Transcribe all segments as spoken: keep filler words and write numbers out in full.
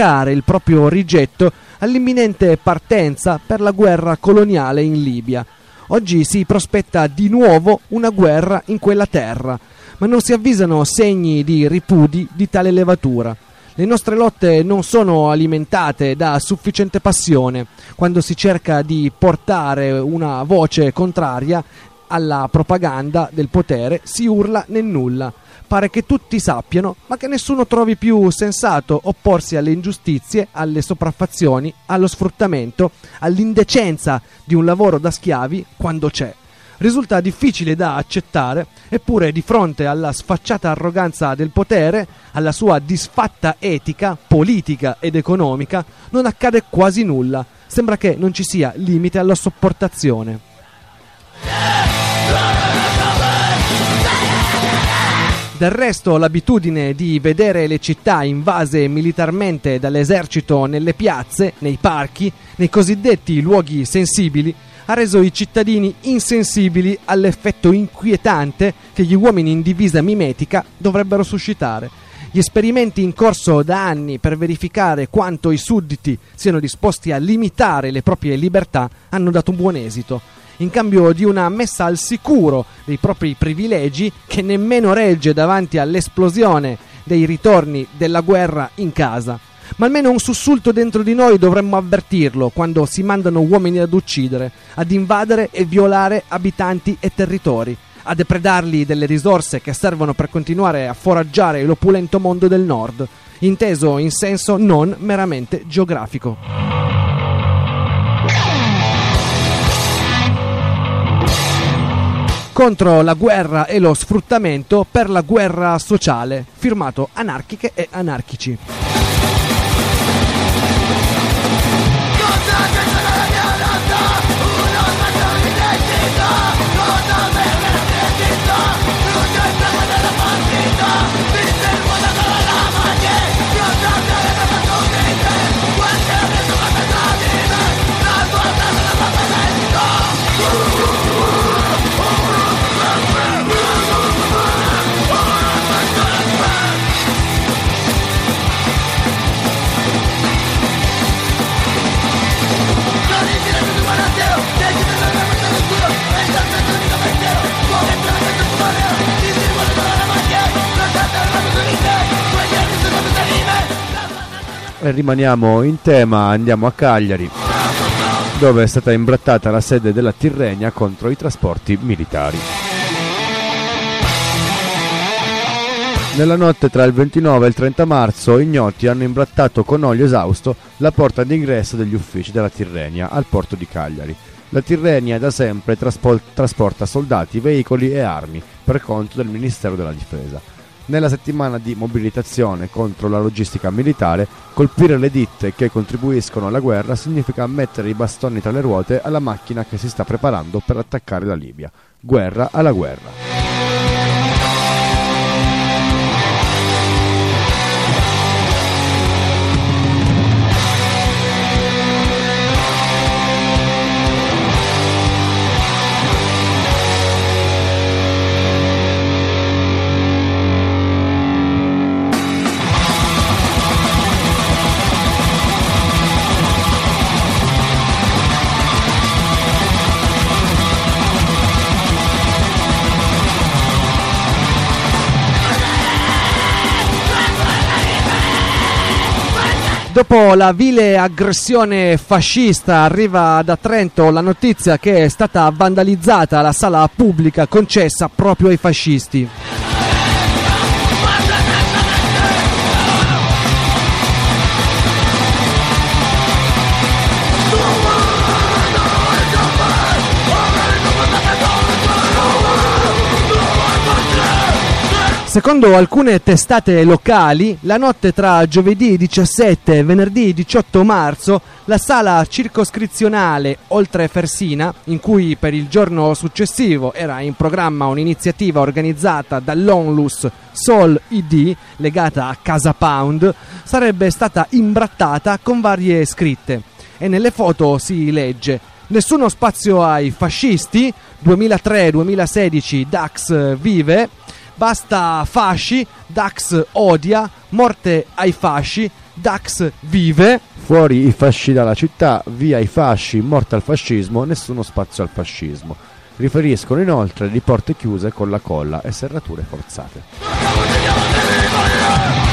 il proprio rigetto all'imminente partenza per la guerra coloniale in Libia. Oggi si prospetta di nuovo una guerra in quella terra, ma non si avvisano segni di ripudi di tale levatura. Le nostre lotte non sono alimentate da sufficiente passione. Quando si cerca di portare una voce contraria alla propaganda del potere, si urla nel nulla. Pare che tutti sappiano, ma che nessuno trovi più sensato opporsi alle ingiustizie, alle sopraffazioni, allo sfruttamento, all'indecenza di un lavoro da schiavi quando c'è. Risulta difficile da accettare, eppure di fronte alla sfacciata arroganza del potere, alla sua disfatta etica, politica ed economica, non accade quasi nulla. Sembra che non ci sia limite alla sopportazione. Del resto, l'abitudine di vedere le città invase militarmente dall'esercito nelle piazze, nei parchi, nei cosiddetti luoghi sensibili, ha reso i cittadini insensibili all'effetto inquietante che gli uomini in divisa mimetica dovrebbero suscitare. Gli esperimenti in corso da anni per verificare quanto i sudditi siano disposti a limitare le proprie libertà hanno dato un buon esito. In cambio di una messa al sicuro dei propri privilegi che nemmeno regge davanti all'esplosione dei ritorni della guerra in casa. Ma almeno un sussulto dentro di noi dovremmo avvertirlo quando si mandano uomini ad uccidere, ad invadere e violare abitanti e territori, a depredarli delle risorse che servono per continuare a foraggiare l'opulento mondo del nord, inteso in senso non meramente geografico. Contro la guerra e lo sfruttamento, per la guerra sociale, firmato Anarchiche e Anarchici. E rimaniamo in tema, andiamo a Cagliari, dove è stata imbrattata la sede della Tirrenia contro i trasporti militari. Nella notte tra il ventinove e il trenta marzo ignoti hanno imbrattato con olio esausto la porta d'ingresso degli uffici della Tirrenia al porto di Cagliari. La Tirrenia da sempre traspol- trasporta soldati, veicoli e armi per conto del Ministero della Difesa. Nella settimana di mobilitazione contro la logistica militare, colpire le ditte che contribuiscono alla guerra significa mettere i bastoni tra le ruote alla macchina che si sta preparando per attaccare la Libia. Guerra alla guerra. Dopo la vile aggressione fascista arriva da Trento la notizia che è stata vandalizzata la sala pubblica concessa proprio ai fascisti. Secondo alcune testate locali, la notte tra giovedì diciassette e venerdì diciotto marzo, la sala circoscrizionale Oltre Fersina, in cui per il giorno successivo era in programma un'iniziativa organizzata dall'Onlus Sol I D, legata a Casa Pound, sarebbe stata imbrattata con varie scritte. E nelle foto si legge: nessuno spazio ai fascisti, duemilatré duemilasedici Dax vive, basta fasci, Dax odia, morte ai fasci, Dax vive. Fuori i fasci dalla città, via i fasci, morta al fascismo, nessuno spazio al fascismo. Riferiscono inoltre di porte chiuse con la colla e serrature forzate.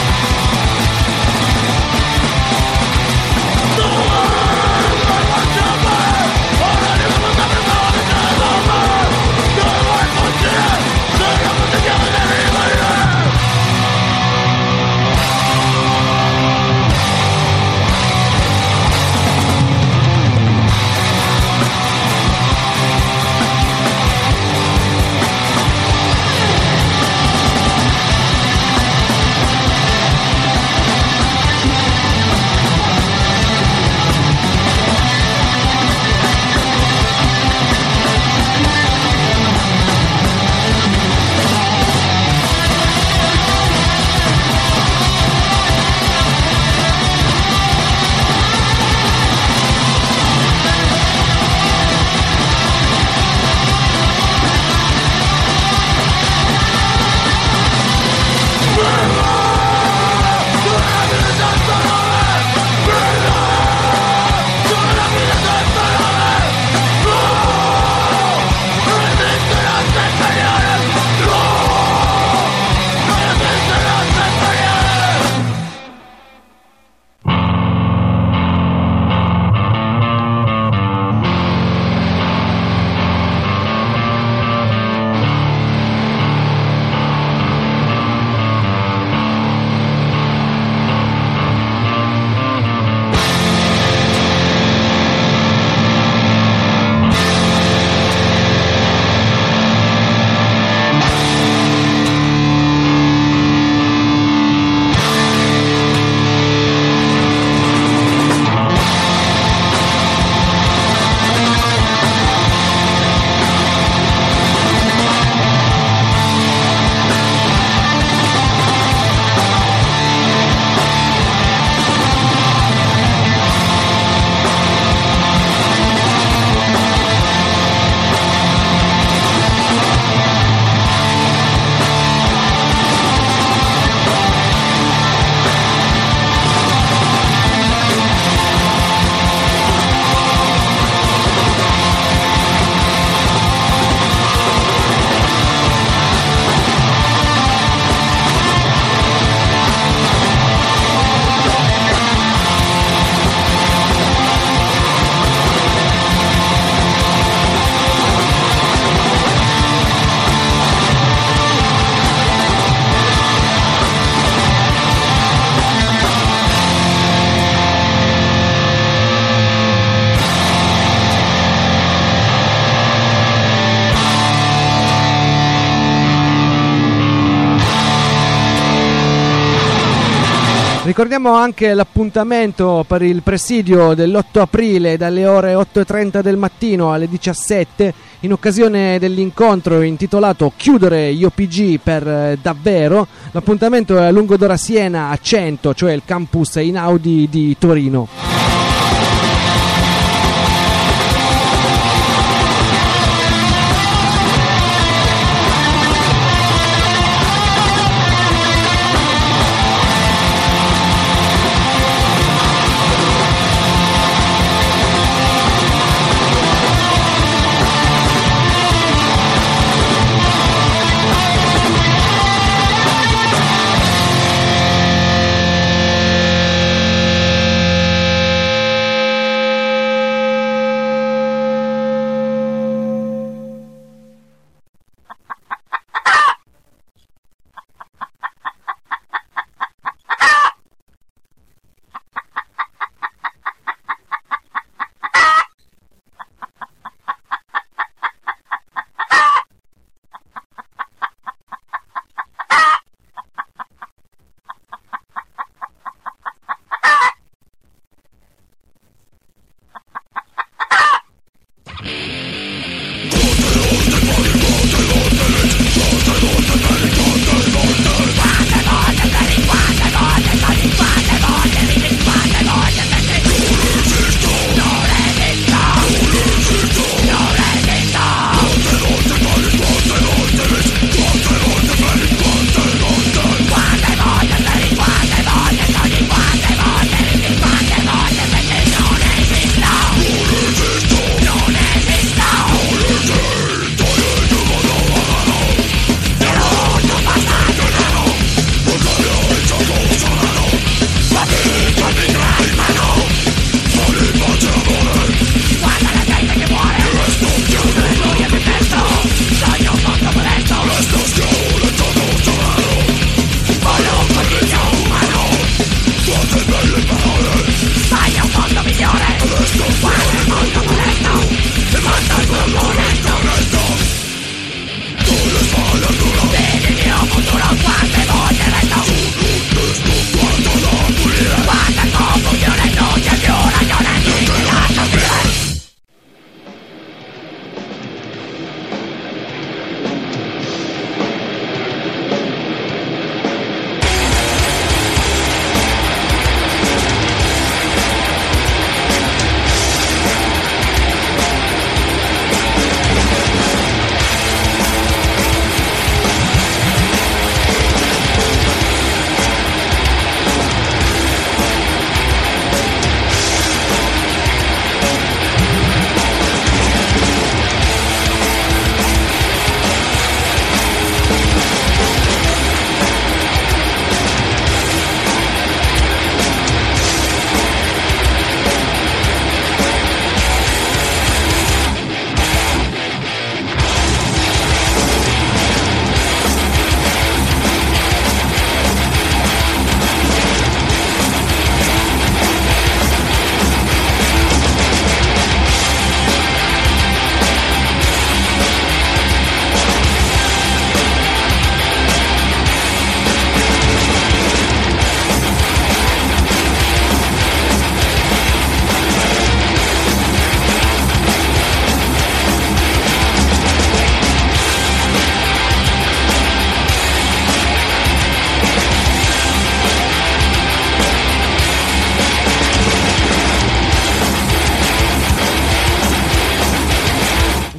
Ricordiamo anche l'appuntamento per il presidio dell'otto aprile dalle ore otto e trenta del mattino alle diciassette in occasione dell'incontro intitolato Chiudere gli O P G per davvero. L'appuntamento è a Lungodora Siena a cento, cioè il campus Einaudi di Torino.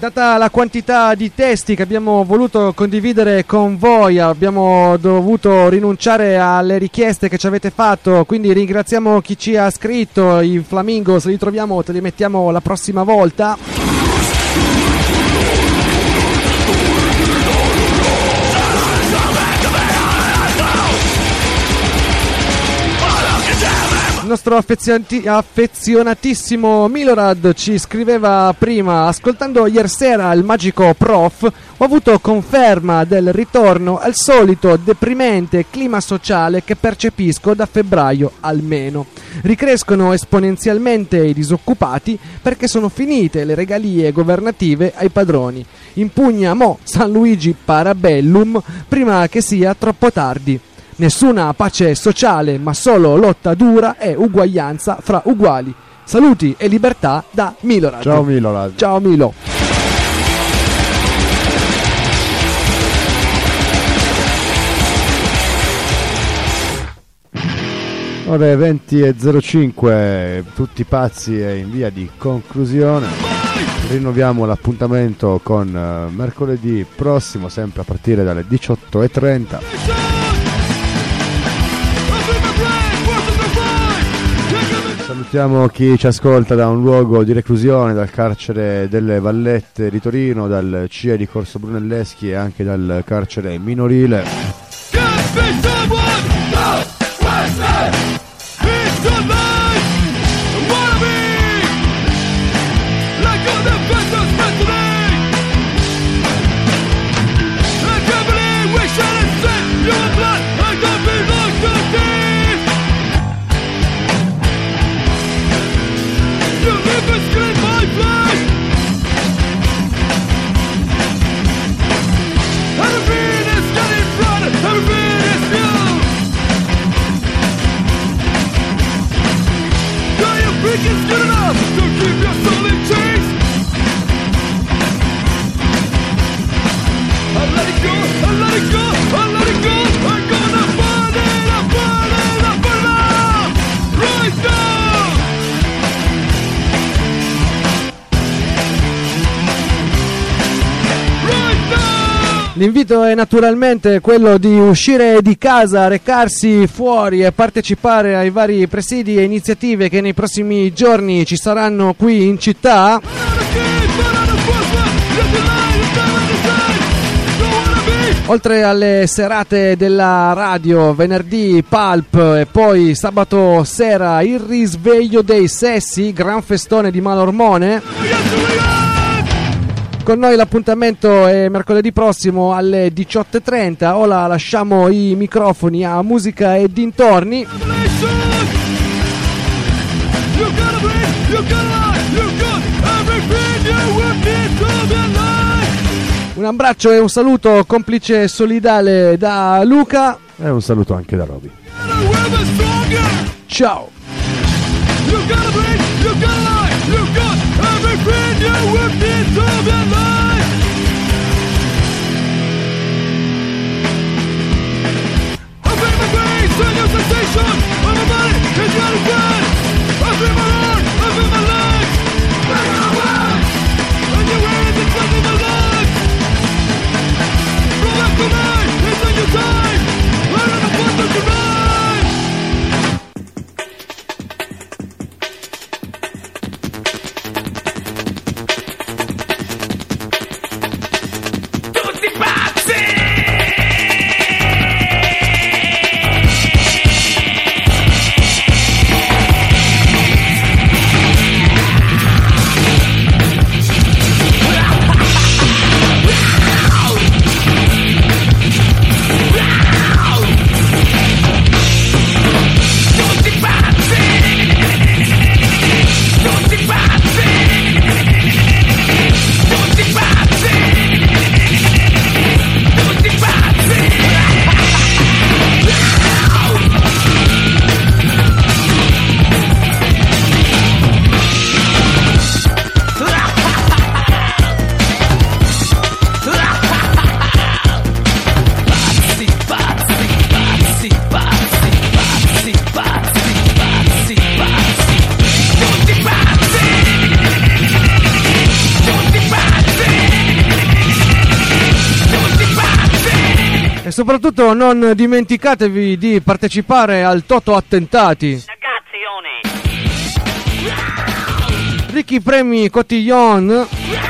data la quantità di testi che abbiamo voluto condividere con voi, abbiamo dovuto rinunciare alle richieste che ci avete fatto, quindi ringraziamo chi ci ha scritto. I Flamingo, se li troviamo, te li mettiamo la prossima volta. Il nostro affezionati- affezionatissimo Milorad ci scriveva prima: ascoltando ieri sera il magico Prof, ho avuto conferma del ritorno al solito deprimente clima sociale che percepisco da febbraio almeno. Ricrescono esponenzialmente i disoccupati perché sono finite le regalie governative ai padroni. Impugna mo San Luigi Parabellum prima che sia troppo tardi. Nessuna pace sociale, ma solo lotta dura e uguaglianza fra uguali. Saluti e libertà da Milorad. Ciao Milorad. Ciao Milo. Ore venti e zero cinque, tutti pazzi e in via di conclusione. Rinnoviamo l'appuntamento con uh, mercoledì prossimo, sempre a partire dalle diciotto e trenta. Salutiamo chi ci ascolta da un luogo di reclusione, dal carcere delle Vallette di Torino, dal C I A di Corso Brunelleschi e anche dal carcere minorile. L'invito è naturalmente quello di uscire di casa, recarsi fuori e partecipare ai vari presidi e iniziative che nei prossimi giorni ci saranno qui in città. Oltre alle serate della radio, venerdì Pulp e poi sabato sera il risveglio dei sessi, gran festone di Malormone. Con noi l'appuntamento è mercoledì prossimo alle diciotto e trenta. Ora lasciamo i microfoni a Musica e Dintorni. Un abbraccio e un saluto complice e solidale da Luca. E un saluto anche da Roby. Ciao. You gotta breathe, you gotta lie, you got everything you would need to be alive. I feel my brain, send your sensation, on my body, it's not a friend. I feel my heart, I feel my legs, bring it away. And your hands, it's under my legs. From back to night, it's on your time. We're in the front of your mind. soprattutto non dimenticatevi di partecipare al Toto Attentati. Ragazzoni! Ricchi premi Cotillon